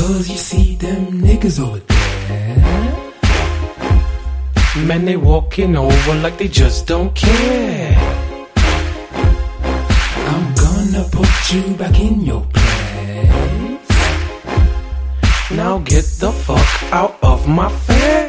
'cause you see them niggas over there, man, they walking over like they just don't care. I'm gonna put you back in your place. Now get the fuck out of my face.